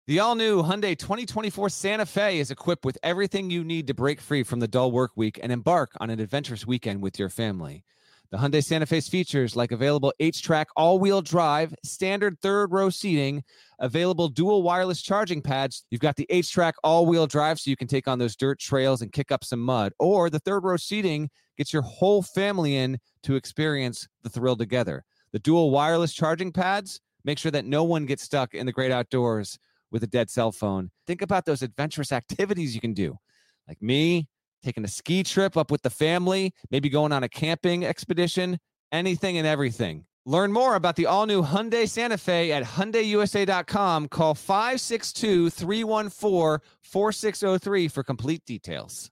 The all-new Hyundai 2024 Santa Fe is equipped with everything you need to break free from the dull work week and embark on an adventurous weekend with your family. The Hyundai Santa Fe's features like available H-Track all-wheel drive, standard third-row seating, available dual wireless charging pads. You've got the H-Track all-wheel drive so you can take on those dirt trails and kick up some mud. Or the third-row seating gets your whole family in to experience the thrill together. The dual wireless charging pads make sure that no one gets stuck in the great outdoors with a dead cell phone. Think about those adventurous activities you can do. Like me, taking a ski trip up with the family, maybe going on a camping expedition, anything and everything. Learn more about the all-new Hyundai Santa Fe at HyundaiUSA.com. Call 562-314-4603 for complete details.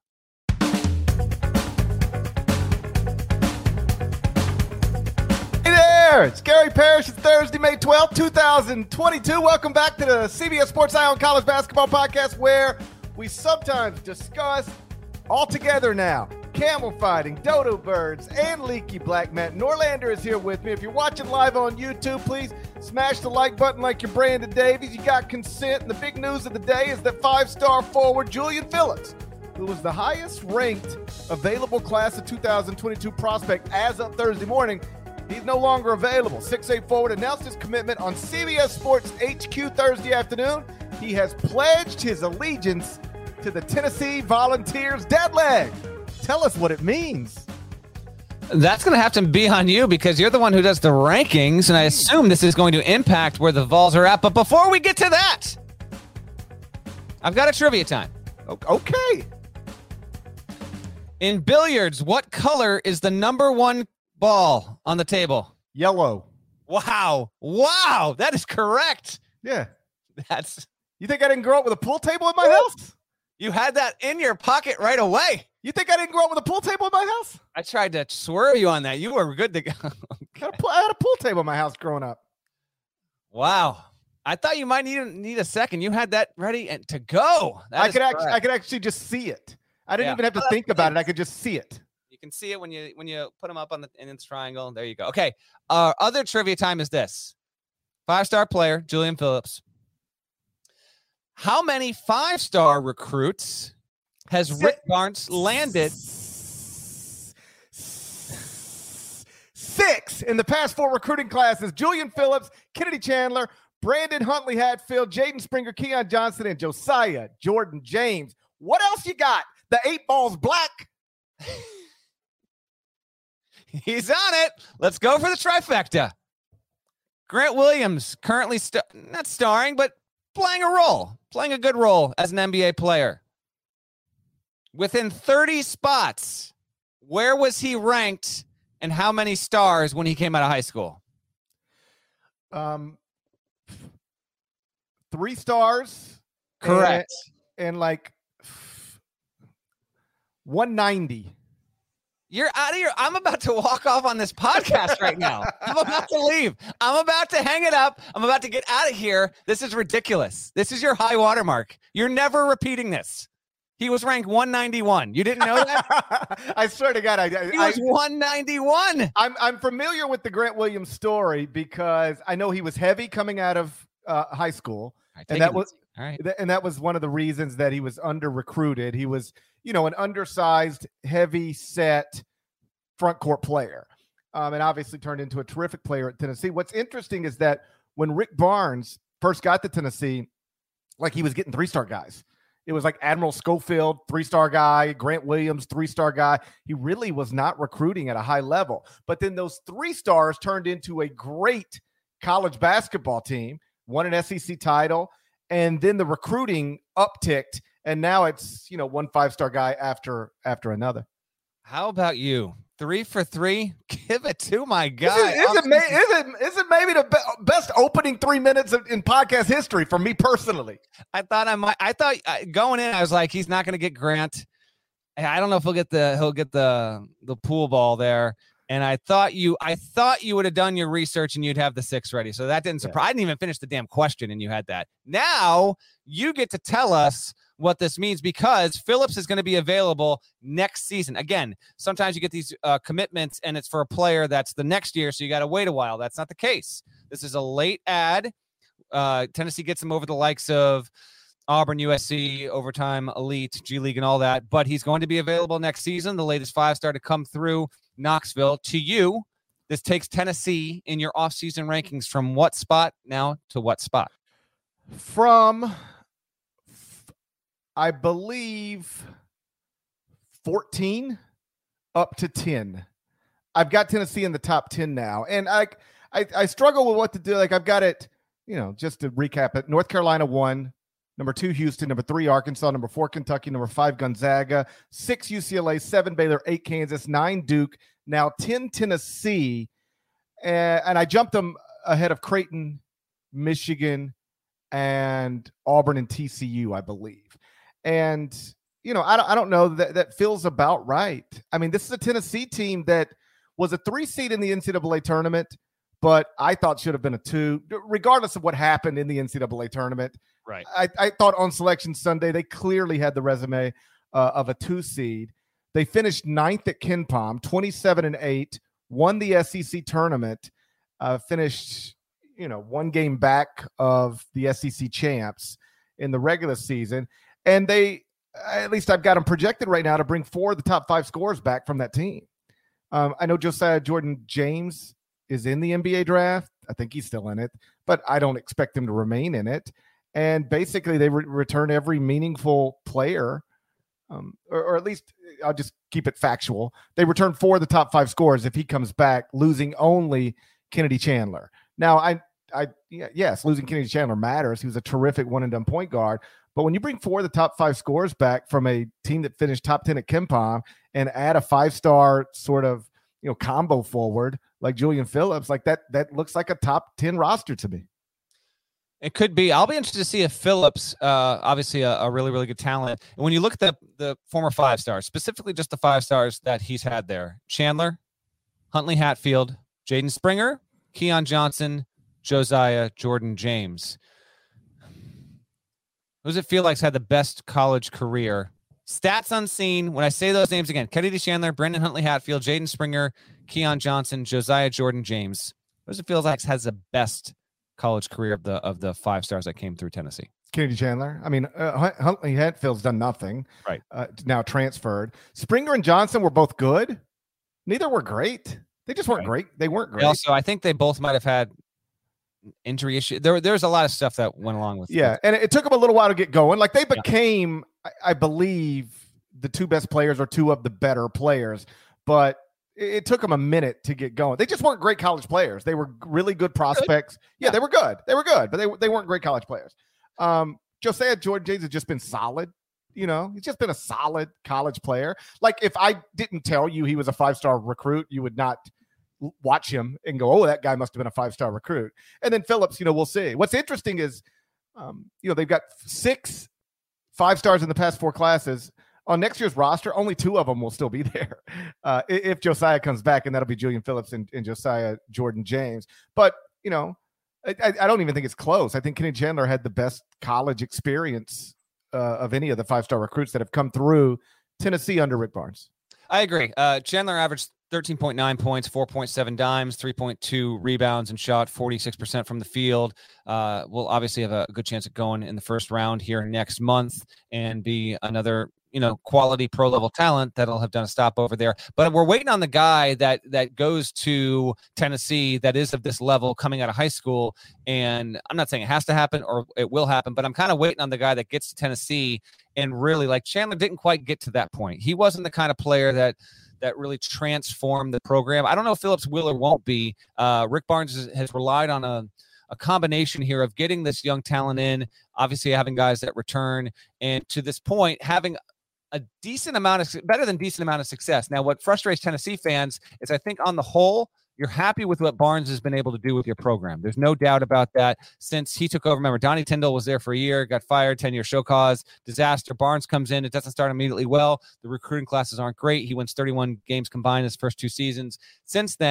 It's Gary Parrish. It's Thursday, May 12th, 2022. Welcome back to the CBS Sports Eye on College Basketball Podcast, where we sometimes discuss all together now camel fighting, dodo birds, and leaky black. Matt Norlander is here with me. If you're watching live on YouTube, please smash the like button like you're Brandon Davies. You got consent. And the big news of the day is that five-star forward Julian Phillips, who was the highest ranked available class of 2022 prospect as of Thursday morning, he's no longer available. 6'8" forward announced his commitment on CBS Sports HQ Thursday afternoon. He has pledged his allegiance to the Tennessee Volunteers. Deadleg, tell us what it means. That's going to have to be on you because you're the one who does the rankings, and I assume this is going to impact where the Vols are at. But before we get to that, I've got a trivia time. Okay. In billiards, what color is the number one ball on the table? Yellow. Wow. That is correct. Yeah. You think I didn't grow up with a pool table in my house? You had that in your pocket right away. You think I didn't grow up with a pool table in my house? I tried to swerve you on that. You were good to go. Okay. I had a pool table in my house growing up. Wow. I thought you might need a second. You had that ready and to go. I could actually just see it. I didn't even have to think about it. I could just see it. You can see it when you put them up in this triangle. There you go. Okay. Other trivia time is this. 5-star player, Julian Phillips. How many 5-star recruits has Rick Barnes landed? 6 in the past 4 recruiting classes. Julian Phillips, Kennedy Chandler, Brandon Huntley Hatfield, Jaden Springer, Keon Johnson, and Josiah Jordan James. What else you got? The 8 balls black. He's on it. Let's go for the trifecta. Grant Williams, currently not starring, but playing a good role as an NBA player. Within 30 spots, where was he ranked and how many stars when he came out of high school? 3 stars. Correct. And like 190. You're out of here. I'm about to walk off on this podcast right now. I'm about to leave. I'm about to hang it up. I'm about to get out of here. This is ridiculous. This is your high watermark. You're never repeating this. He was ranked 191. You didn't know that? I swear to God, he was 191. I'm familiar with the Grant Williams story because I know he was heavy coming out of high school, and that was one of the reasons that he was under recruited. He was, an undersized, heavy set front court player, and obviously turned into a terrific player at Tennessee. What's interesting is that when Rick Barnes first got to Tennessee, he was getting 3-star guys. It was like Admiral Schofield, 3-star guy, Grant Williams, 3-star guy. He really was not recruiting at a high level. But then those 3 stars turned into a great college basketball team, won an SEC title, and then the recruiting upticked, and now it's, one 5-star guy after another. How about you? 3 for 3? Give it to my guy. Is it maybe the best opening 3 minutes in podcast history for me personally? I thought going in, I was like, he's not going to get Grant. I don't know if he'll get the pool ball there. And I thought you would have done your research and you'd have the 6 ready. So that didn't surprise. I didn't even finish the damn question and you had that. Now you get to tell us what this means because Phillips is going to be available next season. Again, sometimes you get these commitments and it's for a player that's the next year, so you got to wait a while. That's not the case. This is a late ad. Tennessee gets him over the likes of Auburn, USC, Overtime, Elite, G League, and all that. But he's going to be available next season. The latest 5-star to come through Knoxville. To you, this takes Tennessee in your offseason rankings from what spot now to what spot? From, I believe, 14 up to 10. I've got Tennessee in the top 10 now. And I struggle with what to do. Like, I've got it, just to recap it, North Carolina 1, number 2, Houston, number 3, Arkansas, number 4, Kentucky, number 5, Gonzaga, 6, UCLA, 7, Baylor, 8, Kansas, 9, Duke, now 10, Tennessee. And I jumped them ahead of Creighton, Michigan, and Auburn and TCU, I believe. And, I don't know, that feels about right. I mean, this is a Tennessee team that was a 3 seed in the NCAA tournament, but I thought should have been a 2, regardless of what happened in the NCAA tournament. Right. I thought on Selection Sunday, they clearly had the resume of a 2 seed. They finished 9th at KenPom, 27-8, won the SEC tournament, finished, 1 game back of the SEC champs in the regular season. And they, at least I've got them projected right now to bring 4 of the top 5 scorers back from that team. I know Josiah Jordan-James is in the NBA draft. I think he's still in it, but I don't expect him to remain in it. And basically, they return every meaningful player, or at least I'll just keep it factual. They return 4 of the top 5 scorers if he comes back, losing only Kennedy Chandler. Now, yes, losing Kennedy Chandler matters. He was a terrific one-and-done point guard. But when you bring 4 of the top 5 scorers back from a team that finished top 10 at KenPom and add a 5-star sort of combo forward like Julian Phillips, like that looks like a top 10 roster to me. It could be. I'll be interested to see if Phillips, obviously a really, really good talent. And when you look at the former 5-stars, specifically just the 5-stars that he's had there, Chandler, Huntley Hatfield, Jaden Springer, Keon Johnson, Josiah Jordan-James. Who does it feel like's had the best college career? Stats unseen. When I say those names again, Kennedy Chandler, Brendan Huntley Hatfield, Jaden Springer, Keon Johnson, Josiah Jordan-James. Who does it feel like has the best college career of the 5-stars that came through Tennessee? Kennedy Chandler. I mean, Huntley Hatfield's done nothing. Right. Now transferred. Springer and Johnson were both good. Neither were great. They just weren't great. They weren't great. Also, I think they both might have had injury issue. There's a lot of stuff that went along with. Yeah, and it took them a little while to get going. Like they became, I believe, the 2 best players or 2 of the better players, but it took them a minute to get going. They just weren't great college players. They were really good prospects. Yeah, they were good. They were good, but they weren't great college players. Josiah Jordan-James has just been solid. He's just been a solid college player. Like if I didn't tell you he was a 5-star recruit, you would not watch him and go, oh, that guy must have been a 5-star recruit. And then Phillips, we'll see. What's interesting is, they've got 6 5-stars in the past 4 classes. On next year's roster, only 2 of them will still be there if Josiah comes back, and that'll be Julian Phillips and Josiah Jordan-James. But, I don't even think it's close. I think Kennedy Chandler had the best college experience of any of the 5-star recruits that have come through Tennessee under Rick Barnes. I agree. Chandler averaged 13.9 points, 4.7 dimes, 3.2 rebounds, and shot 46% from the field. We'll obviously have a good chance of going in the first round here next month and be another, quality pro level talent that'll have done a stop over there. But we're waiting on the guy that goes to Tennessee that is of this level coming out of high school. And I'm not saying it has to happen or it will happen, but I'm kind of waiting on the guy that gets to Tennessee and really, like, Chandler didn't quite get to that point. He wasn't the kind of player that really transformed the program. I don't know if Phillips will or won't be. Rick Barnes has relied on a combination here of getting this young talent in, obviously having guys that return, and to this point, having a better than decent amount of success. Now, what frustrates Tennessee fans is I think on the whole, you're happy with what Barnes has been able to do with your program. There's no doubt about that. Since he took over, remember, Donnie Tyndall was there for a year, got fired, 10-year show cause, disaster. Barnes comes in. It doesn't start immediately well. The recruiting classes aren't great. He wins 31 games combined his first 2 seasons. Since then,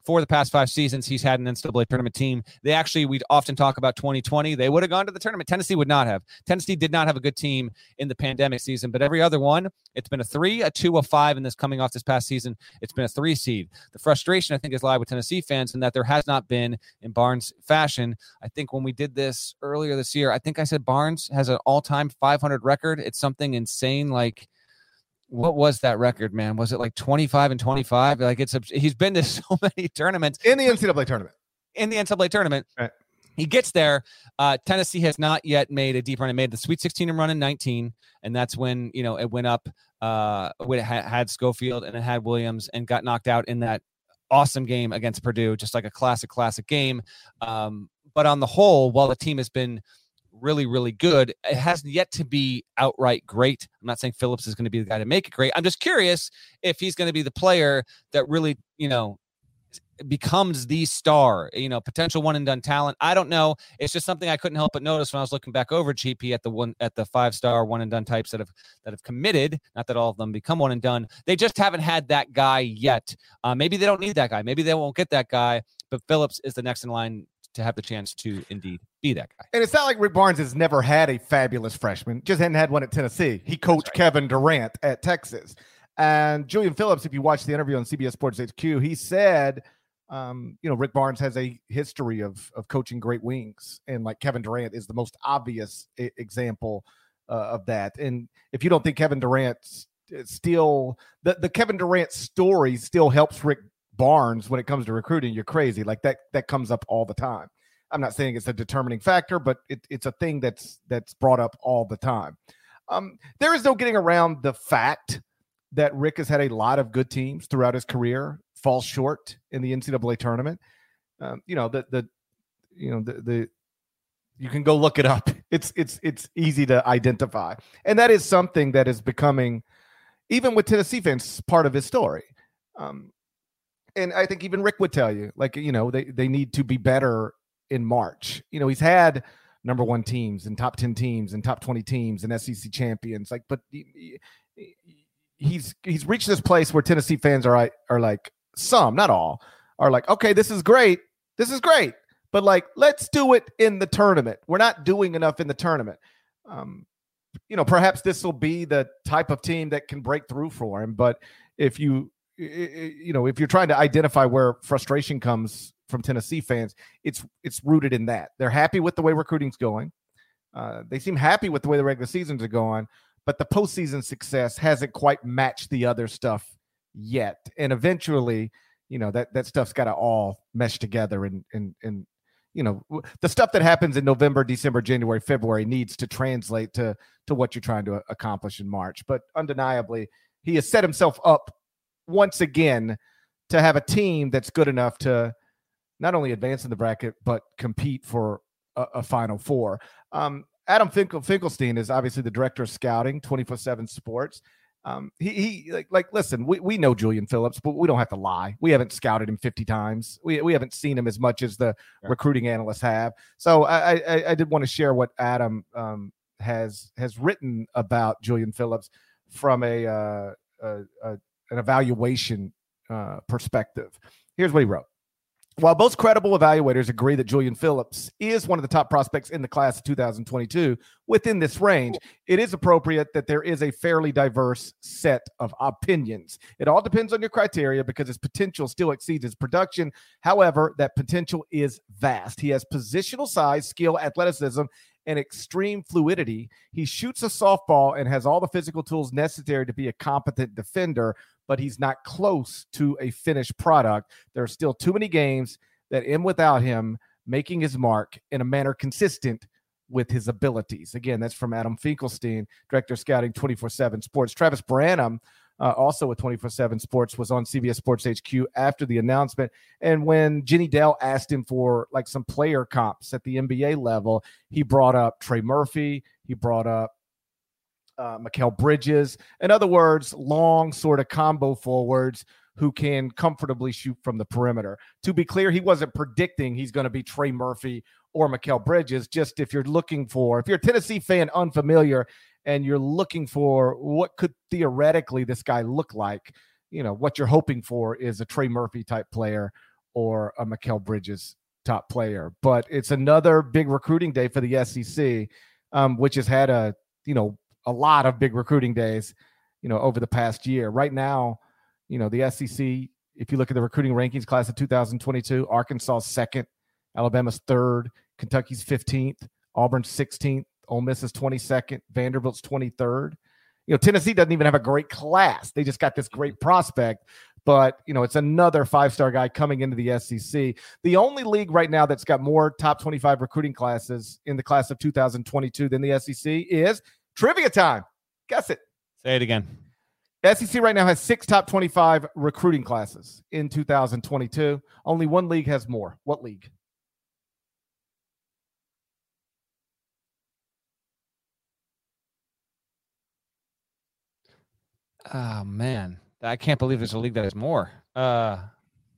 for the past 5 seasons, he's had an NCAA tournament team. We'd often talk about 2020. They would have gone to the tournament. Tennessee would not have. Tennessee did not have a good team in the pandemic season, but every other one, it's been a 3, a 2, a 5, and this coming off this past season, it's been a 3 seed. The frustration, I think, is live with Tennessee fans in that there has not been, in Barnes fashion. I think when we did this earlier this year, I think I said Barnes has an all-time 500 record. It's something insane, like, what was that record, man? Was it like 25 and 25? Like he's been to so many tournaments in the NCAA tournament. Right. He gets there. Tennessee has not yet made a deep run. It made the Sweet 16 run in 19, and that's when it went up. When it had Schofield and it had Williams, and got knocked out in that awesome game against Purdue, just like a classic game. But on the whole, while the team has been really, really good, it has yet to be outright great. I'm not saying Phillips is going to be the guy to make it great. I'm just curious if he's going to be the player that really, becomes the star, potential one and done talent. I don't know. It's just something I couldn't help but notice when I was looking back over GP at the 5-star one and done types that have committed. Not that all of them become one and done. They just haven't had that guy yet. Maybe they don't need that guy. Maybe they won't get that guy. But Phillips is the next in line to have the chance to indeed be that guy. And it's not like Rick Barnes has never had a fabulous freshman, just hadn't had one at Tennessee. He coached Kevin Durant at Texas. And Julian Phillips, if you watch the interview on CBS Sports HQ, he said, Rick Barnes has a history of coaching great wings. And like Kevin Durant is the most obvious example of that. And if you don't think Kevin Durant still, the Kevin Durant story still helps Rick Barnes when it comes to recruiting, you're crazy. Like that comes up all the time. I'm not saying it's a determining factor, but it's a thing that's brought up all the time. There is no getting around the fact that Rick has had a lot of good teams throughout his career, falls short in the NCAA tournament. You can go look it up. It's easy to identify. And that is something that is becoming, even with Tennessee fans, part of his story. And I think even Rick would tell you, they need to be better in March. He's had number 1 teams and top 10 teams and top 20 teams and SEC champions. But he's reached this place where Tennessee fans are like, some, not all, are like, okay, this is great. But let's do it in the tournament. We're not doing enough in the tournament. Perhaps this will be the type of team that can break through for him. But if you're trying to identify where frustration comes from Tennessee fans, it's rooted in that. They're happy with the way recruiting's going. They seem happy with the way the regular seasons are going, but the postseason success hasn't quite matched the other stuff yet. And eventually, that stuff's got to all mesh together. And the stuff that happens in November, December, January, February needs to translate to what you're trying to accomplish in March. But undeniably, he has set himself up once again to have a team that's good enough to not only advance in the bracket, but compete for a Final Four. Adam Finkelstein is obviously the director of scouting, 24/7 Sports. Listen, we know Julian Phillips, but we don't have to lie. We haven't scouted him 50 times. We haven't seen him as much as the recruiting analysts have. So I did want to share what Adam has written about Julian Phillips from an evaluation perspective. Here's what he wrote. While most credible evaluators agree that Julian Phillips is one of the top prospects in the class of 2022 within this range, it is appropriate that there is a fairly diverse set of opinions. It all depends on your criteria because his potential still exceeds his production. However, that potential is vast. He has positional size, skill, athleticism, and extreme fluidity. He shoots a softball and has all the physical tools necessary to be a competent defender, but he's not close to a finished product. There are still too many games that end without him making his mark in a manner consistent with his abilities. Again, that's from Adam Finkelstein, Director of Scouting, 24/7 Sports. Travis Branham, also with 24/7 Sports, was on CBS Sports HQ after the announcement. And when Jenny Dell asked him for some player comps at the NBA level, he brought up Trey Murphy. He brought up Mikal Bridges. In other words, long sort of combo forwards who can comfortably shoot from the perimeter. To be clear, he wasn't predicting he's going to be Trey Murphy or Mikal Bridges. Just if you're a Tennessee fan unfamiliar and you're looking for what could theoretically this guy look like, what you're hoping for is a Trey Murphy type player or a Mikal Bridges top player. But it's another big recruiting day for the SEC, which has had a lot of big recruiting days, over the past year. Right now, the SEC, if you look at the recruiting rankings class of 2022, Arkansas 2nd, Alabama's 3rd, Kentucky's 15th, Auburn's 16th, Ole Miss is 22nd, Vanderbilt's 23rd. Tennessee doesn't even have a great class. They just got this great prospect, but it's another 5-star guy coming into the SEC. The only league right now that's got more top 25 recruiting classes in the class of 2022 than the SEC is trivia time. Guess it. Say it again. The SEC right now has 6 top 25 recruiting classes in 2022. Only one league has more. What league? Oh man, I can't believe there's a league that has more. I'm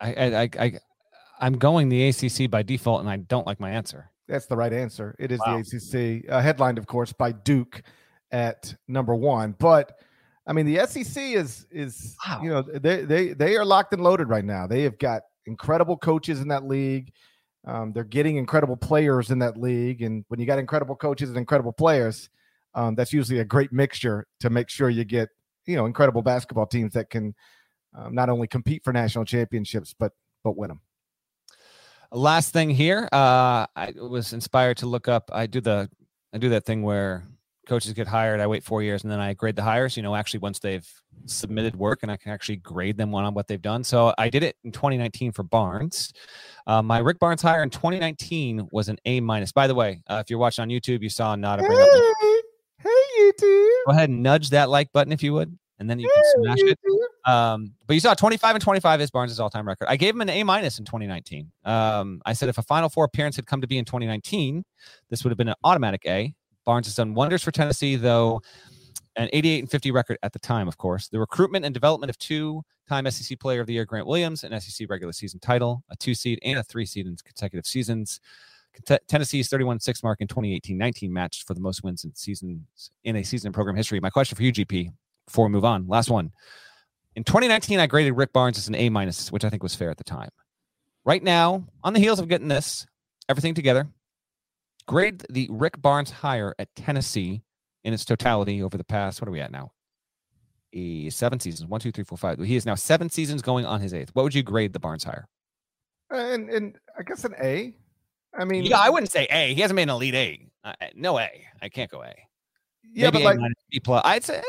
going the ACC by default, and I don't like my answer. That's the right answer. It is the ACC, headlined, of course, by Duke at number 1. But I mean, the SEC is they are locked and loaded right now. They have got incredible coaches in that league. They're getting incredible players in that league, and when you got incredible coaches and incredible players, that's usually a great mixture to make sure you get incredible basketball teams that can not only compete for national championships but win them. Last thing here, I was inspired to look up. I do that thing where coaches get hired. I wait 4 years and then I grade the hires. Actually once they've submitted work, and I can actually grade them on what they've done. So I did it in 2019 for Barnes. My Rick Barnes hire in 2019 was an A-. By the way, if you're watching on YouTube, you saw Nada bring up. Hey, YouTube. Go ahead and nudge that like button if you would, and then you can smash it. But you saw 25 and 25 is Barnes' all-time record. I gave him an A- in 2019. I said if a Final Four appearance had come to be in 2019, this would have been an automatic A. Barnes has done wonders for Tennessee, though an 88-50 record at the time, of course. The recruitment and development of 2-time SEC Player of the Year Grant Williams, an SEC regular season title, a 2-seed and a 3-seed in consecutive seasons. Tennessee's 31-6 mark in 2018-19 matched for the most wins in a season in program history. My question for you, GP, before we move on, last one. In 2019, I graded Rick Barnes as an A-, which I think was fair at the time. Right now, on the heels of getting everything together, grade the Rick Barnes hire at Tennessee in its totality over the past, what are we at now? 7 seasons. 1, 2, 3, 4, 5. He is now 7 seasons going on his 8th. What would you grade the Barnes hire? And I guess an A. I mean, yeah, I wouldn't say A. He hasn't made an elite A. No A. I can't go A. Yeah, maybe but A-, B+. I'd say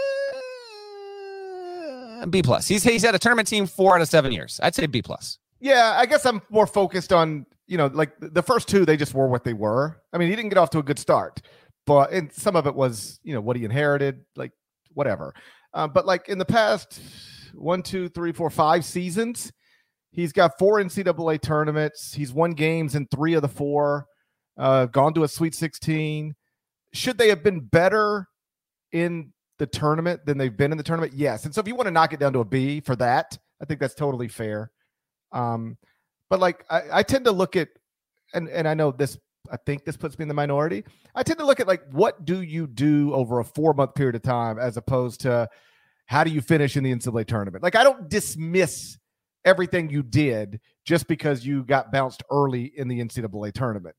B+. He's had a tournament team 4 out of 7 years. I'd say B+. Yeah, I guess I'm more focused on, like the first 2, they just were what they were. I mean, he didn't get off to a good start, and some of it was, what he inherited, like whatever. But like in the past 1, 2, 3, 4, 5 seasons, he's got 4 NCAA tournaments. He's won games in 3 of the 4, gone to a Sweet 16. Should they have been better in the tournament than they've been in the tournament? Yes. And so if you want to knock it down to a B for that, I think that's totally fair. But like I tend to look at, and I know this, I think this puts me in the minority. I tend to look at like, what do you do over a 4-month period of time as opposed to how do you finish in the NCAA tournament? Like I don't dismiss everything you did just because you got bounced early in the NCAA tournament.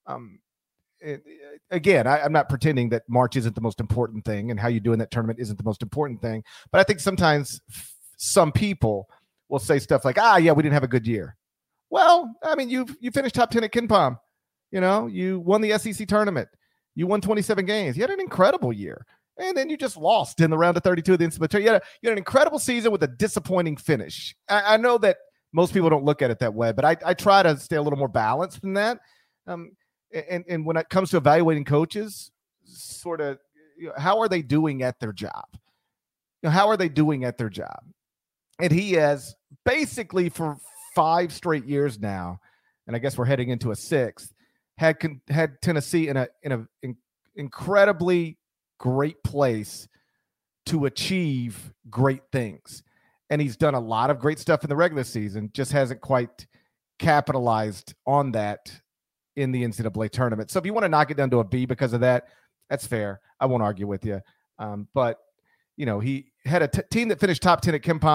Again, I'm not pretending that March isn't the most important thing and how you do in that tournament isn't the most important thing. But I think sometimes some people will say stuff like, yeah, we didn't have a good year. Well, I mean, you finished top 10 at KenPom. You won the SEC tournament. You won 27 games. You had an incredible year. And then you just lost in the round of 32 of the NCAA tournament. You had an incredible season with a disappointing finish. I know that most people don't look at it that way, but I try to stay a little more balanced than that. And when it comes to evaluating coaches, sort of, how are they doing at their job? How are they doing at their job? And he has basically for 5 straight years now, and I guess we're heading into a 6th, had Tennessee in an incredibly great place to achieve great things. And he's done a lot of great stuff in the regular season, just hasn't quite capitalized on that in the NCAA tournament. So if you want to knock it down to a B because of that, that's fair. I won't argue with you. But he had a team that finished top 10 at KenPom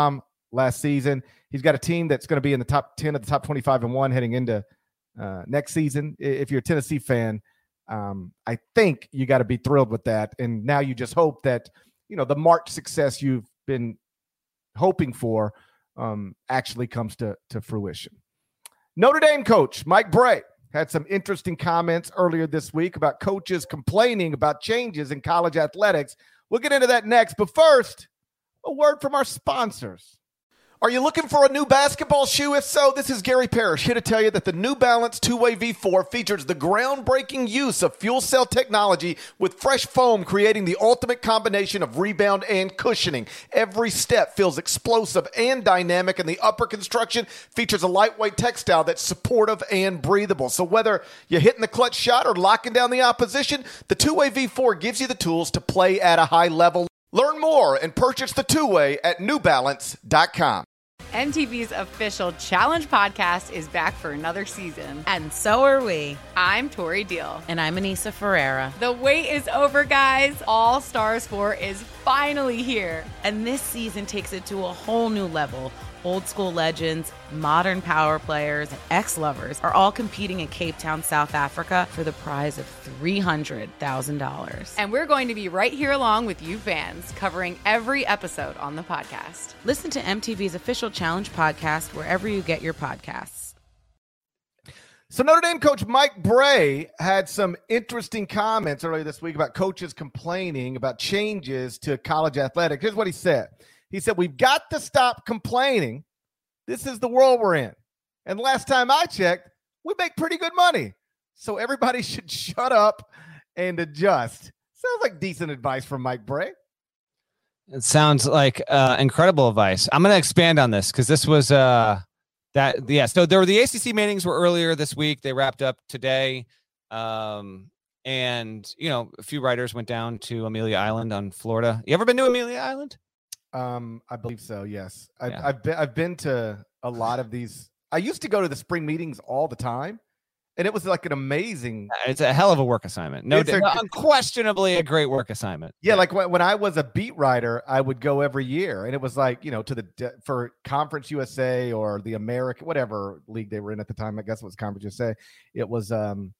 last season. He's got a team that's going to be in the top 10 of the top 25 and 1 heading into next season. If you're a Tennessee fan, I think you got to be thrilled with that. And now you just hope that, the March success you've been hoping for actually comes to fruition. Notre Dame coach Mike Brey had some interesting comments earlier this week about coaches complaining about changes in college athletics. We'll get into that next. But first, a word from our sponsors. Are you looking for a new basketball shoe? If so, this is Gary Parrish here to tell you that the New Balance 2-Way V4 features the groundbreaking use of fuel cell technology with fresh foam, creating the ultimate combination of rebound and cushioning. Every step feels explosive and dynamic, and the upper construction features a lightweight textile that's supportive and breathable. So whether you're hitting the clutch shot or locking down the opposition, the 2-Way V4 gives you the tools to play at a high level. Learn more and purchase the 2-Way at newbalance.com. MTV's official Challenge podcast is back for another season. And so are we. I'm Tori Deal. And I'm Anissa Ferreira. The wait is over, guys. All Stars 4 is finally here. And this season takes it to a whole new level. Old school legends, modern power players, and ex-lovers are all competing in Cape Town, South Africa for the prize of $300,000. And we're going to be right here along with you fans, covering every episode on the podcast. Listen to MTV's official Challenge podcast wherever you get your podcasts. So Notre Dame coach Mike Brey had some interesting comments earlier this week about coaches complaining about changes to college athletics. Here's what he said. He said, we've got to stop complaining. This is the world we're in. And last time I checked, we make pretty good money. So everybody should shut up and adjust. Sounds like decent advice from Mike Brey. It sounds like incredible advice. I'm going to expand on this because this was So there were the ACC meetings were earlier this week. They wrapped up today. And, a few writers went down to Amelia Island on Florida. You ever been to Amelia Island? I believe so. Yes. I've been to a lot of these. I used to go to the spring meetings all the time, and it was like an amazing. It's a hell of a work assignment. Unquestionably a great work assignment. Yeah. Like when I was a beat writer, I would go every year, and it was like, for Conference USA or the American, whatever league they were in at the time. I guess it was Conference USA. It was,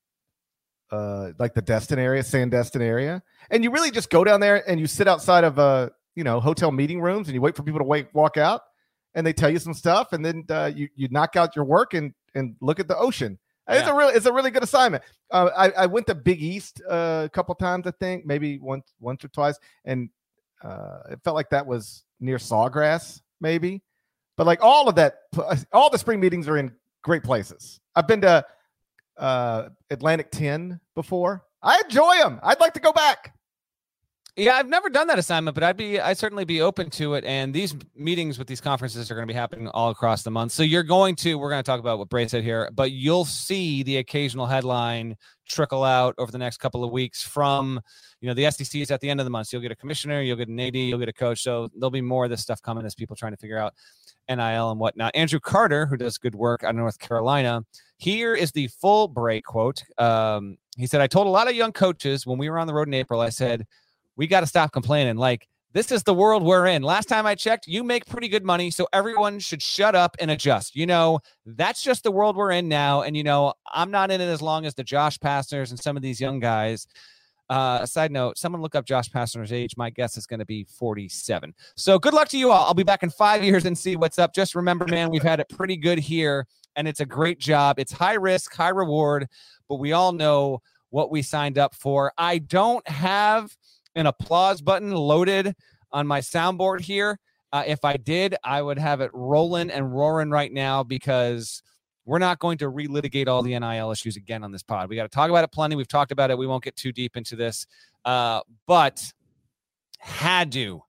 like the Destin area, Sandestin area. And you really just go down there and you sit outside of hotel meeting rooms and you wait for people to walk out, and they tell you some stuff, and then you knock out your work and look at the ocean. Yeah. It's a really good assignment. I went to Big East a couple times, I think, maybe once or twice, and it felt like that was near Sawgrass, maybe. But like all the spring meetings are in great places. I've been to Atlantic 10 before. I enjoy them. I'd like to go back. Yeah, I've never done that assignment, but I'd certainly be open to it. And these meetings with these conferences are going to be happening all across the month. So we're going to talk about what Brey said here, but you'll see the occasional headline trickle out over the next couple of weeks from, the SEC is at the end of the month. So you'll get a commissioner, you'll get an AD, you'll get a coach. So there'll be more of this stuff coming as people trying to figure out NIL and whatnot. Andrew Carter, who does good work out of North Carolina, here is the full Brey quote. He said, I told a lot of young coaches when we were on the road in April, I said, we got to stop complaining. Like, this is the world we're in. Last time I checked, you make pretty good money, so everyone should shut up and adjust. That's just the world we're in now. And, I'm not in it as long as the Josh Pastners and some of these young guys. Side note, someone look up Josh Pastner's age. My guess is going to be 47. So good luck to you all. I'll be back in 5 years and see what's up. Just remember, man, we've had it pretty good here, and it's a great job. It's high risk, high reward, but we all know what we signed up for. I don't have an applause button loaded on my soundboard here. If I did, I would have it rolling and roaring right now, because we're not going to relitigate all the NIL issues again on this pod. We got to talk about it plenty. We've talked about it. We won't get too deep into this, but had to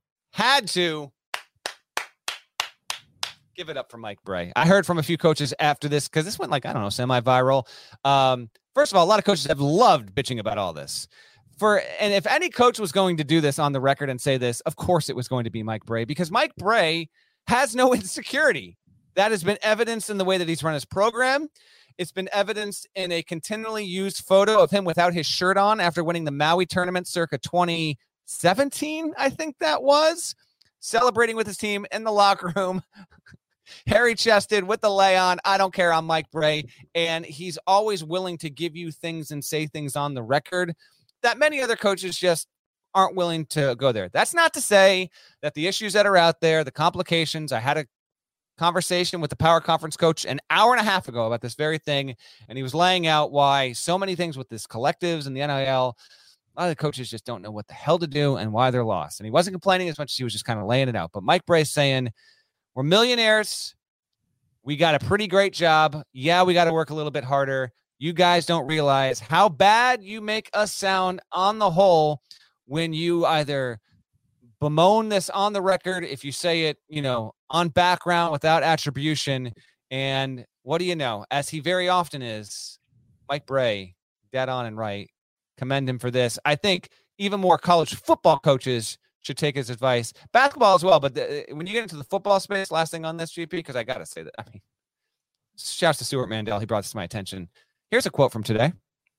give it up for Mike Brey. I heard from a few coaches after this, because this went semi-viral. First of all, a lot of coaches have loved bitching about all this. And if any coach was going to do this on the record and say this, of course it was going to be Mike Brey, because Mike Brey has no insecurity. That has been evidenced in the way that he's run his program. It's been evidenced in a continually used photo of him without his shirt on after winning the Maui tournament circa 2017, I think that was. celebrating with his team in the locker room, hairy-chested with the lay on. I don't care. I'm Mike Brey. And he's always willing to give you things and say things on the record that many other coaches just aren't willing to go there. That's not to say that the issues that are out there, the complications, I had a conversation with the power conference coach an hour and a half ago about this very thing, and he was laying out why so many things with this collectives and the NIL, a lot of the coaches just don't know what the hell to do and why they're lost. And he wasn't complaining as much as he was just kind of laying it out. But Mike Brey's saying, we're millionaires. We got a pretty great job. Yeah, we got to work a little bit harder. You guys don't realize how bad you make us sound on the whole when you either bemoan this on the record, if you say it, on background without attribution. And what do you know? As he very often is, Mike Brey, dead on and right. Commend him for this. I think even more college football coaches should take his advice. Basketball as well, but when you get into the football space, last thing on this, GP, because I got to say that, shouts to Stewart Mandel. He brought this to my attention. Here's a quote from today.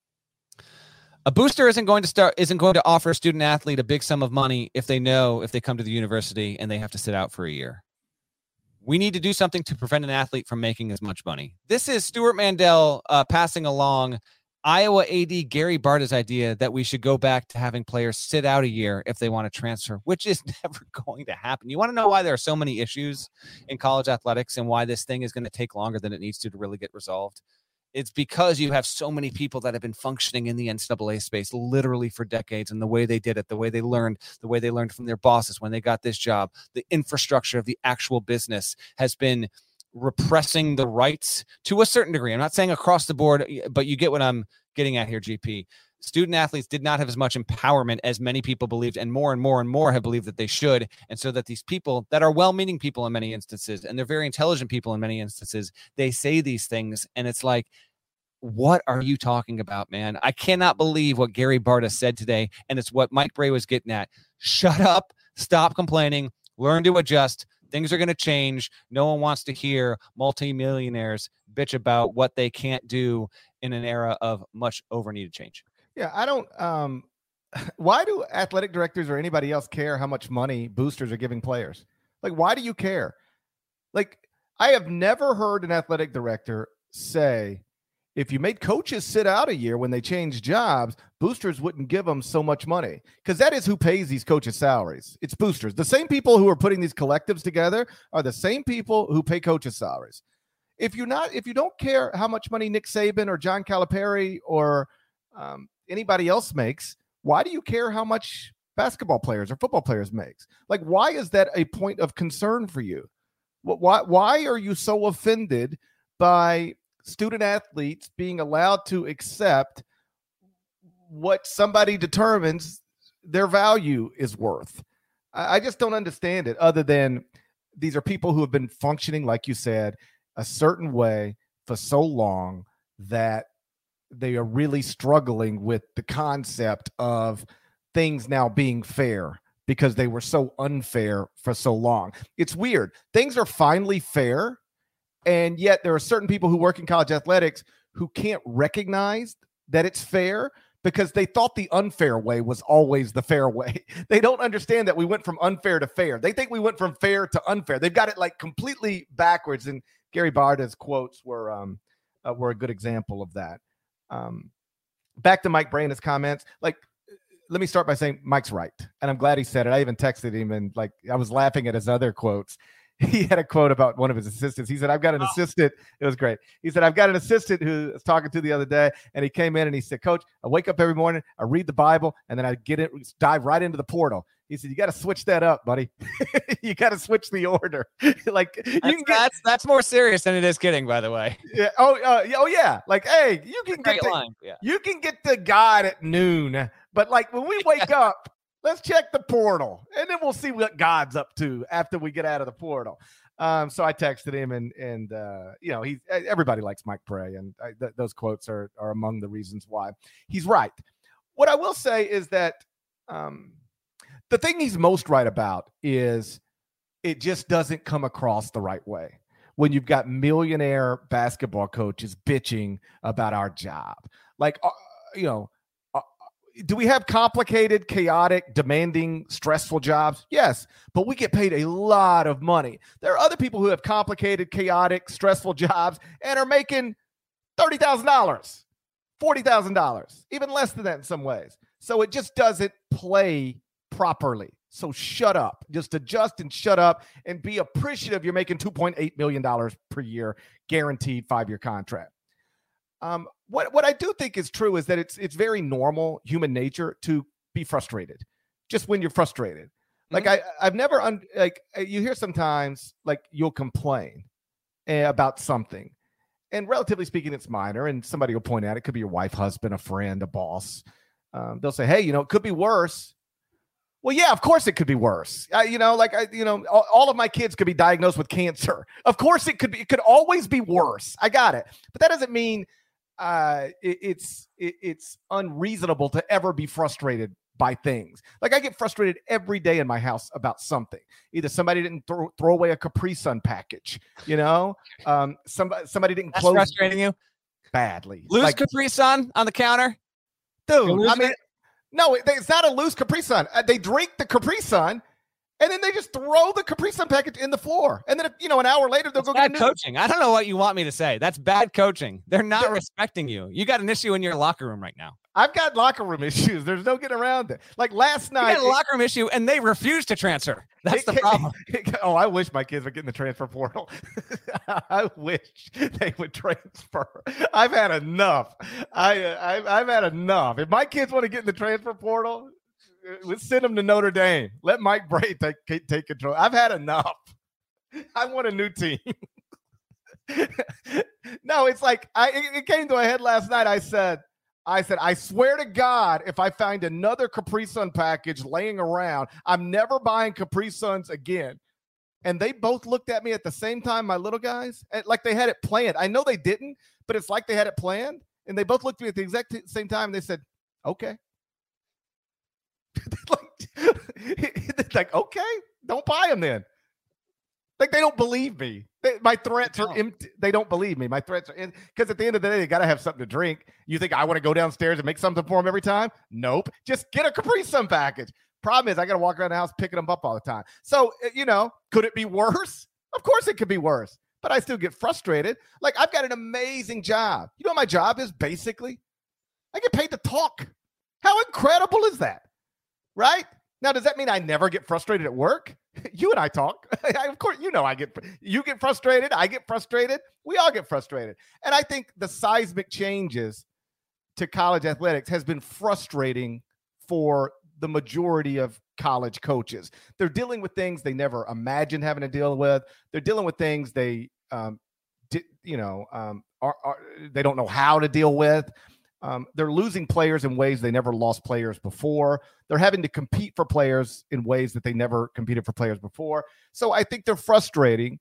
A booster isn't going to offer a student athlete a big sum of money if they come to the university and they have to sit out for a year. We need to do something to prevent an athlete from making as much money. This is Stewart Mandel passing along Iowa AD Gary Barta's idea that we should go back to having players sit out a year if they want to transfer, which is never going to happen. You want to know why there are so many issues in college athletics and why this thing is going to take longer than it needs to really get resolved? It's because you have so many people that have been functioning in the NCAA space literally for decades, and the way they did it, the way they learned from their bosses when they got this job, the infrastructure of the actual business has been repressing the rights to a certain degree. I'm not saying across the board, but you get what I'm getting at here, GP. Student athletes did not have as much empowerment as many people believed, and more have believed that they should. And so that these people that are well-meaning people in many instances, and they're very intelligent people in many instances, they say these things, and it's like, what are you talking about, man? I cannot believe what Gary Barta said today, and it's what Mike Brey was getting at. Shut up, stop complaining, learn to adjust. Things are going to change. No one wants to hear multimillionaires bitch about what they can't do in an era of much over-needed change. Yeah, I don't why do athletic directors or anybody else care how much money boosters are giving players? Like, why do you care? Like, I have never heard an athletic director say, if you made coaches sit out a year when they change jobs, boosters wouldn't give them so much money, because that is who pays these coaches' salaries. It's boosters. The same people who are putting these collectives together are the same people who pay coaches' salaries. If you don't care how much money Nick Saban or John Calipari or anybody else makes, why do you care how much basketball players or football players makes? Like, why is that a point of concern for you? Why are you so offended by student athletes being allowed to accept what somebody determines their value is worth? I just don't understand it, other than these are people who have been functioning, like you said, a certain way for so long that they are really struggling with the concept of things now being fair because they were so unfair for so long. It's weird. Things are finally fair, and yet there are certain people who work in college athletics who can't recognize that it's fair because they thought the unfair way was always the fair way. They don't understand that we went from unfair to fair. They think we went from fair to unfair. They've got it like completely backwards. And Gary Barta's quotes were a good example of that. Back to Mike Brey and his comments. Like, let me start by saying Mike's right. And I'm glad he said it. I even texted him, and like, I was laughing at his other quotes. He had a quote about one of his assistants. He said, I've got an assistant. It was great. He said, I've got an assistant who I was talking to the other day, and he came in and he said, Coach, I wake up every morning, I read the Bible, and then I dive right into the portal. He said, you got to switch that up, buddy. You got to switch the order. Like, that's more serious than it is kidding, by the way. Yeah. Oh yeah. Like, hey, you can get to God at noon, but like when we wake up, let's check the portal, and then we'll see what God's up to after we get out of the portal. So I texted him, and everybody likes Mike Brey, and those quotes are among the reasons why he's right. What I will say is that the thing he's most right about is it just doesn't come across the right way when you've got millionaire basketball coaches bitching about our job. Like, Do we have complicated, chaotic, demanding, stressful jobs? Yes, but we get paid a lot of money. There are other people who have complicated, chaotic, stressful jobs and are making $30,000, $40,000, even less than that in some ways. So it just doesn't play properly. So shut up. Just adjust and shut up and be appreciative you're making $2.8 million per year, guaranteed 5-year contract. What I do think is true is that it's very normal human nature to be frustrated just when you're frustrated. Like I've never you hear sometimes like you'll complain about something, and relatively speaking, it's minor, and somebody will point out it could be your wife, husband, a friend, a boss. They'll say, hey, it could be worse. Well, yeah, of course it could be worse. All of my kids could be diagnosed with cancer. Of course it could be. It could always be worse. I got it. But that doesn't mean it's unreasonable to ever be frustrated by things. Like I get frustrated every day in my house about something. Either somebody didn't throw away a Capri Sun package, somebody didn't close. That's frustrating you? Badly. Loose Capri Sun on the counter? Dude, I mean, no, it's not a loose Capri Sun. They drink the Capri Sun, and then they just throw the Capri Sun package in the floor. And then, an hour later, they'll go get a new coaching. I don't know what you want me to say. That's bad coaching. They're not respecting you. You got an issue in your locker room right now. I've got locker room issues. There's no getting around it. Like last night. You got a locker room issue, and they refuse to transfer. That's the problem. I wish my kids would get in the transfer portal. I wish they would transfer. I've had enough. I've had enough. If my kids want to get in the transfer portal, let's send them to Notre Dame. Let Mike Brey take control. I've had enough. I want a new team. No, it's like it came to a head last night. I said, I swear to God, if I find another Capri Sun package laying around, I'm never buying Capri Suns again. And they both looked at me at the same time, my little guys, like they had it planned. I know they didn't, but it's like they had it planned. And they both looked at me at the exact same time. And they said, okay. like, okay, don't buy them then. Like they don't believe me. My threats are empty. They don't believe me. My threats are in because at the end of the day, they got to have something to drink. You think I want to go downstairs and make something for them every time? Nope. Just get a Capri Sun package. Problem is, I got to walk around the house picking them up all the time. So, could it be worse? Of course it could be worse, but I still get frustrated. Like I've got an amazing job. You know what my job is basically? I get paid to talk. How incredible is that? Right? Now, does that mean I never get frustrated at work? You and I talk. Of course, you get frustrated. I get frustrated. We all get frustrated. And I think the seismic changes to college athletics has been frustrating for the majority of college coaches. They're dealing with things they never imagined having to deal with. They're dealing with things they, they don't know how to deal with. They're losing players in ways they never lost players before. They're having to compete for players in ways that they never competed for players before. So I think they're frustrated,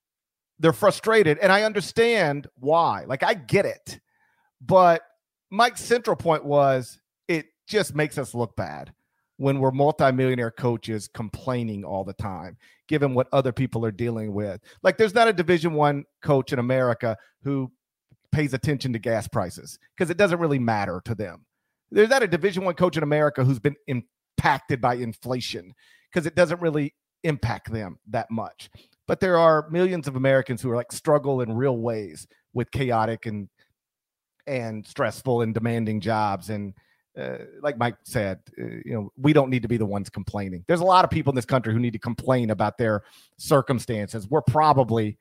and I understand why. Like, I get it. But Mike's central point was it just makes us look bad when we're multimillionaire coaches complaining all the time, given what other people are dealing with. Like, there's not a Division I coach in America who pays attention to gas prices because it doesn't really matter to them. There's not a Division I coach in America who's been impacted by inflation because it doesn't really impact them that much. But there are millions of Americans who are like struggle in real ways with chaotic and stressful and demanding jobs. And like Mike said, we don't need to be the ones complaining. There's a lot of people in this country who need to complain about their circumstances. We're probably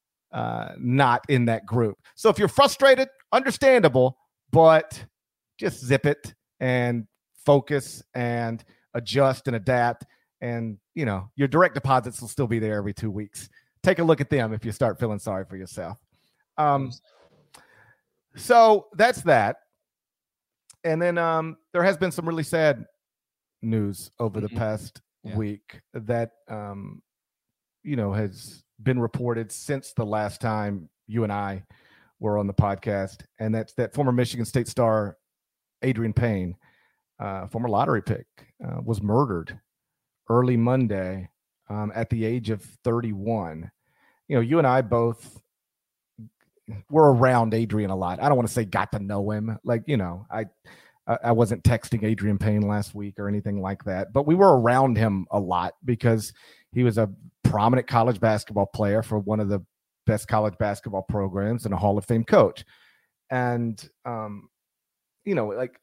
not in that group. So if you're frustrated, understandable, but just zip it and focus and adjust and adapt. And, your direct deposits will still be there every 2 weeks. Take a look at them if you start feeling sorry for yourself. So that's that. And then there has been some really sad news over the past week that, has been reported since the last time you and I were on the podcast. And that's that former Michigan State star, Adrian Payne, former lottery pick, was murdered early Monday at the age of 31. You and I both were around Adrian a lot. I don't want to say got to know him. Like, I wasn't texting Adrian Payne last week or anything like that, but we were around him a lot because he was a prominent college basketball player for one of the best college basketball programs and a Hall of Fame coach. And, he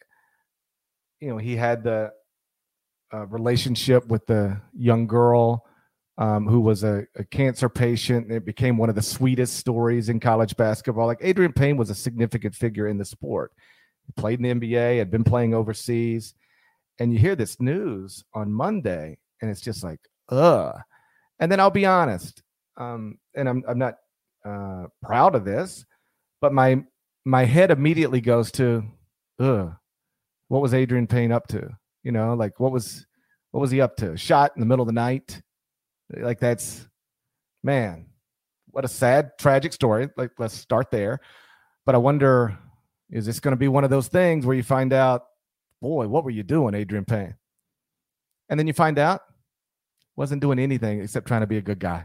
had the relationship with the young girl who was a cancer patient. And it became one of the sweetest stories in college basketball. Like, Adrian Payne was a significant figure in the sport. He played in the NBA, had been playing overseas. And you hear this news on Monday, and it's just like, ugh. And then I'll be honest, and I'm not proud of this, but my head immediately goes to, ugh, what was Adrian Payne up to? Like, what was he up to? Shot in the middle of the night? Like, that's, man, what a sad, tragic story. Like, let's start there. But I wonder, is this going to be one of those things where you find out, boy, what were you doing, Adrian Payne? And then you find out, wasn't doing anything except trying to be a good guy.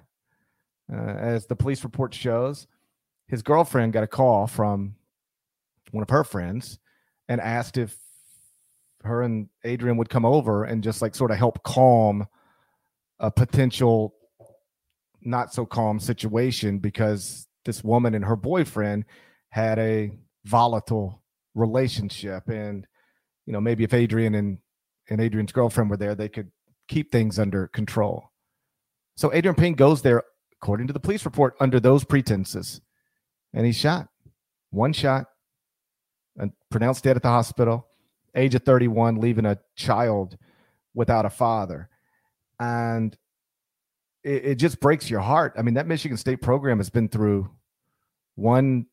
As the police report shows, his girlfriend got a call from one of her friends and asked if her and Adrian would come over and just like sort of help calm a potential not so calm situation, because this woman and her boyfriend had a volatile relationship. And, maybe if Adrian and Adrian's girlfriend were there, they could keep things under control. So Adrian Payne goes there, according to the police report, under those pretenses. And he's shot. One shot, and pronounced dead at the hospital, age of 31, leaving a child without a father. And it just breaks your heart. I mean, that Michigan State program has been through one,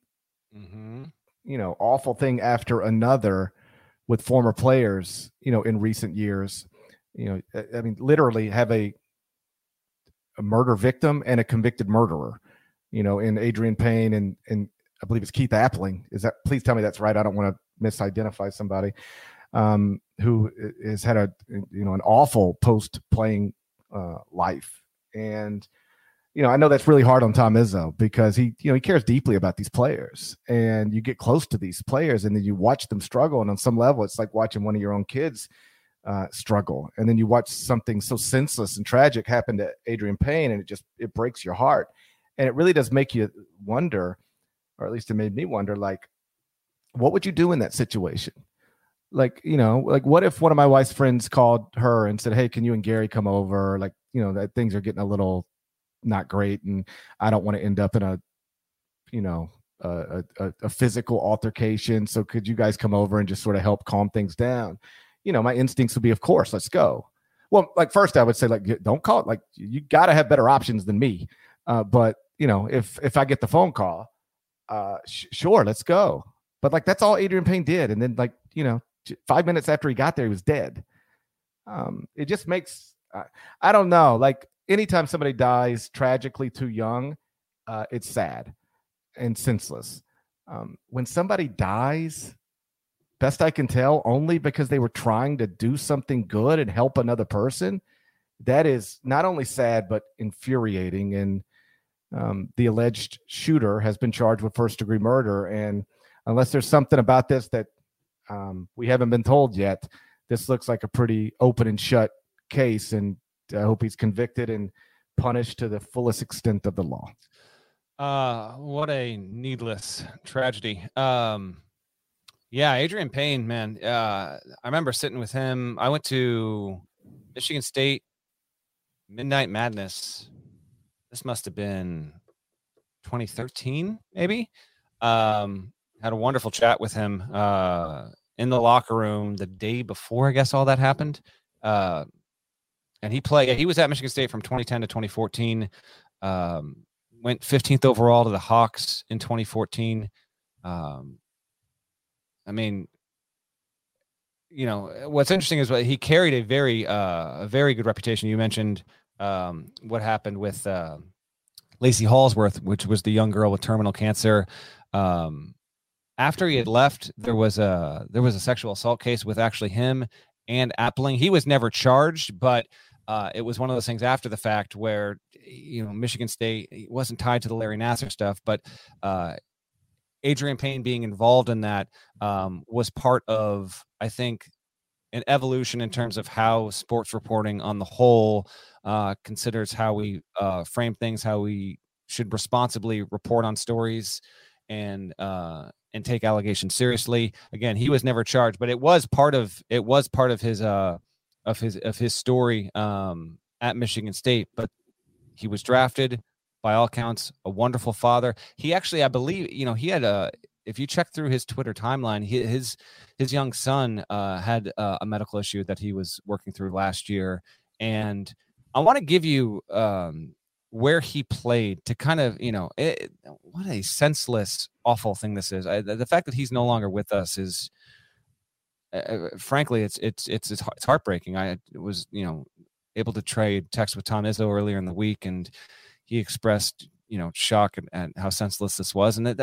awful thing after another with former players, in recent years. I mean, literally have a murder victim and a convicted murderer, in Adrian Payne and I believe it's Keith Appling. Please tell me that's right. I don't want to misidentify somebody who has had an awful post-playing life. And, I know that's really hard on Tom Izzo because he cares deeply about these players, and you get close to ththese players and then you watch them struggle. And on some level, it's like watching one of your own kids struggle. And then you watch something so senseless and tragic happen to Adrian Payne, and it breaks your heart. And it really does make you wonder, or at least it made me wonder, like, what would you do in that situation? Like, what if one of my wife's friends called her and said, hey, can you and Gary come over? Like, that things are getting a little not great, and I don't want to end up in a physical altercation. So could you guys come over and just sort of help calm things down? My instincts would be, of course, let's go. Well, like, first I would say, like, don't call it. Like, you got to have better options than me. But if I get the phone call, sure, let's go. But like, that's all Adrian Payne did. And then 5 minutes after he got there, he was dead. It just makes, I don't know, like, anytime somebody dies tragically too young, it's sad and senseless. When somebody dies, best I can tell, only because they were trying to do something good and help another person, that is not only sad, but infuriating. And the alleged shooter has been charged with first-degree murder. And unless there's something about this that we haven't been told yet, this looks like a pretty open and shut case. And I hope he's convicted and punished to the fullest extent of the law. What a needless tragedy. Yeah, Adrian Payne, man. I remember sitting with him. I went to Michigan State Midnight Madness. This must have been 2013, maybe. Had a wonderful chat with him in the locker room the day before, I guess, all that happened. And he was at Michigan State from 2010 to 2014. Went 15th overall to the Hawks in 2014. I mean, what's interesting is he carried a very good reputation. You mentioned what happened with Lacey Hallsworth, which was the young girl with terminal cancer. After he had left, there was a sexual assault case with actually him and Appling. He was never charged, but it was one of those things after the fact where, Michigan State wasn't tied to the Larry Nassar stuff, but Adrian Payne being involved in that was part of, I think, an evolution in terms of how sports reporting on the whole considers how we frame things, how we should responsibly report on stories, and take allegations seriously. Again, he was never charged, but it was part of his story at Michigan State. But he was drafted, by all accounts, a wonderful father. He actually, I believe, he had if you check through his Twitter timeline, his young son had a medical issue that he was working through last year. And I want to give you where he played to kind of, what a senseless, awful thing this is. The fact that he's no longer with us is, frankly, it's heartbreaking. I was, able to trade text with Tom Izzo earlier in the week, and he expressed, shock at how senseless this was. And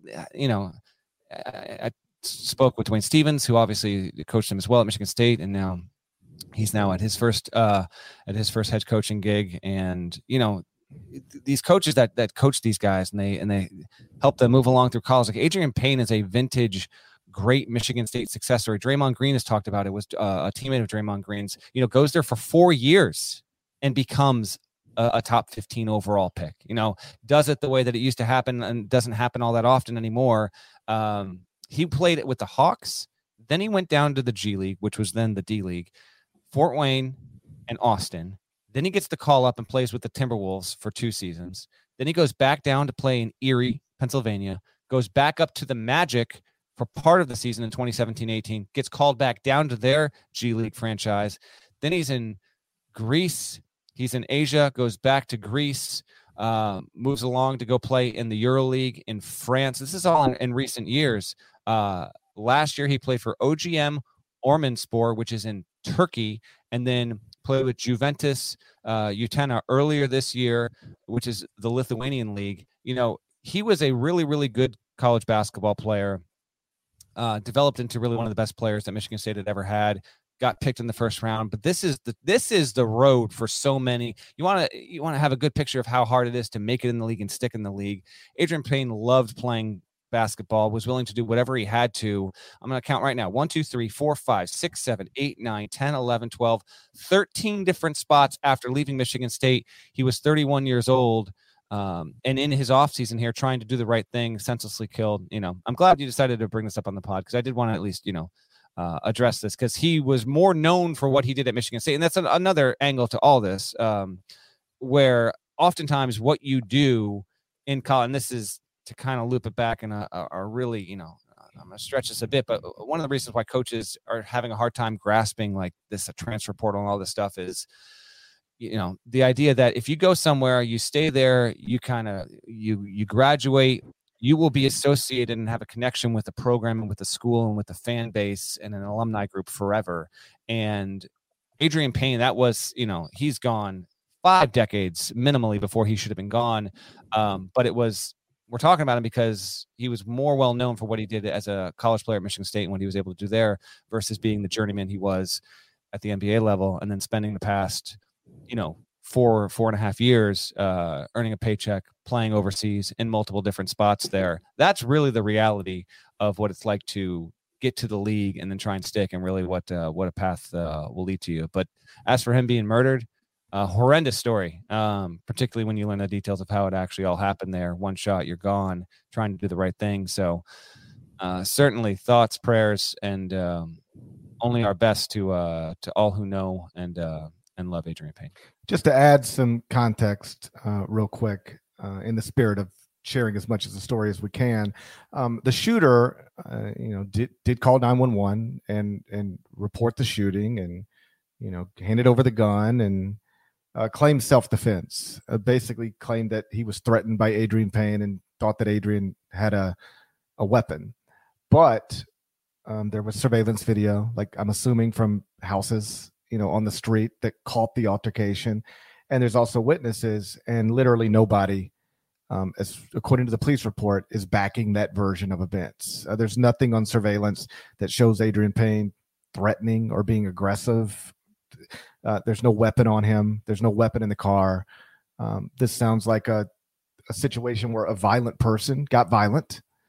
I spoke with Dwayne Stevens, who obviously coached him as well at Michigan State, and now he's at his first head coaching gig. And these coaches that coach these guys and they help them move along through college. Like Adrian Payne is a vintage great Michigan State success story. Draymond Green has talked about it. Was a teammate of Draymond Green's. Goes there for 4 years and becomes a top 15 overall pick. Does it the way that it used to happen and doesn't happen all that often anymore. He played it with the Hawks. Then he went down to the G League, which was then the D League, Fort Wayne and Austin. Then he gets the call up and plays with the Timberwolves for 2 seasons. Then he goes back down to play in Erie, Pennsylvania, goes back up to the Magic for part of the season in 2017-18, gets called back down to their G League franchise. Then he's in Greece. He's in Asia, goes back to Greece, moves along to go play in the EuroLeague in France. This is all in recent years. Last year, he played for OGM Ormanspor, which is in Turkey, and then played with Juventus Utena earlier this year, which is the Lithuanian league. He was a really, really good college basketball player, developed into really one of the best players that Michigan State had ever had. Got picked in the first round, but this is the road for so many. You want to have a good picture of how hard it is to make it in the league and stick in the league. Adrian Payne loved playing basketball, was willing to do whatever he had to. I'm going to count right now. 1, 2, 3, 4, 5, 6, 7, 8, 9, 10, 11, 12, 13 different spots after leaving Michigan State. He was 31 years old. And in his offseason here, trying to do the right thing, senselessly killed. I'm glad you decided to bring this up on the pod, because I did want to at least, address this, because he was more known for what he did at Michigan State. And that's another angle to all this, where oftentimes what you do in college, and this is to kind of loop it back in a really, I'm going to stretch this a bit, but one of the reasons why coaches are having a hard time grasping like this, a transfer portal and all this stuff is, the idea that if you go somewhere, you stay there, you graduate, you will be associated and have a connection with the program and with the school and with the fan base and an alumni group forever. And Adrian Payne, that was, he's gone 5 decades minimally before he should have been gone. But we're talking about him because he was more well known for what he did as a college player at Michigan State and what he was able to do there versus being the journeyman he was at the NBA level, and then spending the past, 4.5 years earning a paycheck, playing overseas in multiple different spots there. That's really the reality of what it's like to get to the league and then try and stick, and really what a path will lead to you. But as for him being murdered, horrendous story, particularly when you learn the details of how it actually all happened there. One shot, you're gone, trying to do the right thing. So certainly thoughts, prayers, and only our best to all who know and love Adrian Payne. Just to add some context real quick, in the spirit of sharing as much of the story as we can, the shooter, did call 911 and report the shooting, and, handed over the gun and claimed self-defense, basically claimed that he was threatened by Adrian Payne and thought that Adrian had a weapon. But there was surveillance video, like I'm assuming from houses, on the street, that caught the altercation. And there's also witnesses, and literally nobody, as according to the police report, is backing that version of events. There's nothing on surveillance that shows Adrian Payne threatening or being aggressive. There's no weapon on him. There's no weapon in the car. This sounds like a situation where a violent person got violent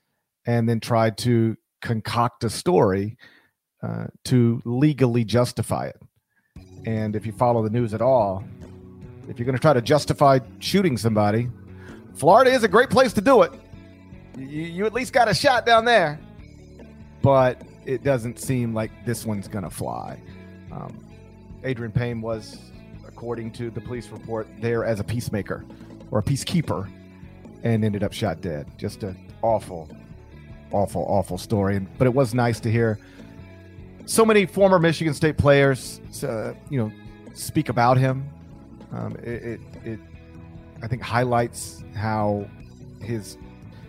and then tried to concoct a story to legally justify it. And if you follow the news at all, if you're going to try to justify shooting somebody, Florida is a great place to do it. You at least got a shot down there. But it doesn't seem like this one's going to fly. Adreian Payne was, according to the police report, there as a peacemaker or a peacekeeper and ended up shot dead. Just an awful, awful, awful story. But it was nice to hear so many former Michigan State players, speak about him. It I think highlights how his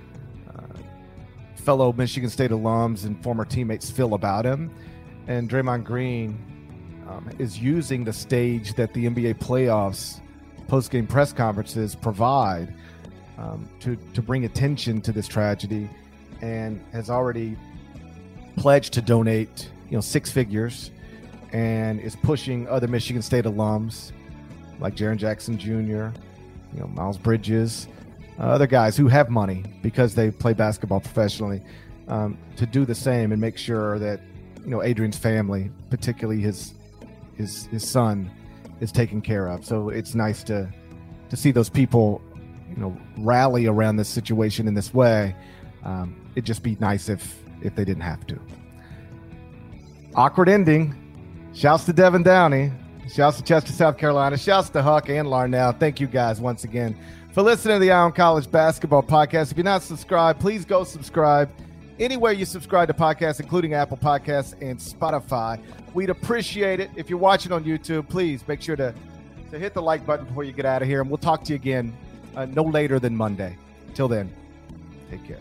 fellow Michigan State alums and former teammates feel about him. And Draymond Green is using the stage that the NBA playoffs post-game press conferences provide to bring attention to this tragedy, and has already pledged to donate, 6 figures, and is pushing other Michigan State alums like Jaren Jackson Jr., Miles Bridges, other guys who have money because they play basketball professionally, to do the same and make sure that Adrian's family, particularly his son, is taken care of. So it's nice to see those people rally around this situation in this way. It'd just be nice if they didn't have to. Awkward ending. Shouts to Devin Downey. Shouts to Chester, South Carolina. Shouts to Huck and Larnell. Thank you guys once again for listening to the Eye on College Basketball Podcast. If you're not subscribed, please go subscribe anywhere you subscribe to podcasts, including Apple Podcasts and Spotify. We'd appreciate it. If you're watching on YouTube, please make sure to hit the like button before you get out of here. And we'll talk to you again no later than Monday. Till then, take care.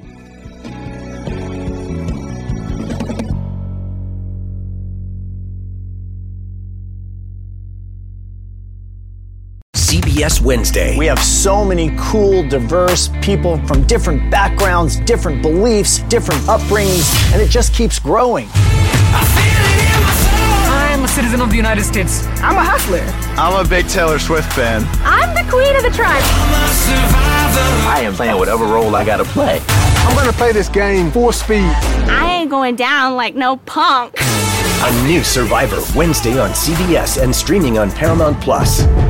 CBS Wednesday. We have so many cool, diverse people from different backgrounds, different beliefs, different upbringings, and it just keeps growing. I'm a citizen of the United States. I'm a hustler. I'm a big Taylor Swift fan. I'm the queen of the tribe. I am playing whatever role I gotta play. I'm gonna play this game full speed. I ain't going down like no punk. A new Survivor Wednesday on CBS and streaming on Paramount Plus.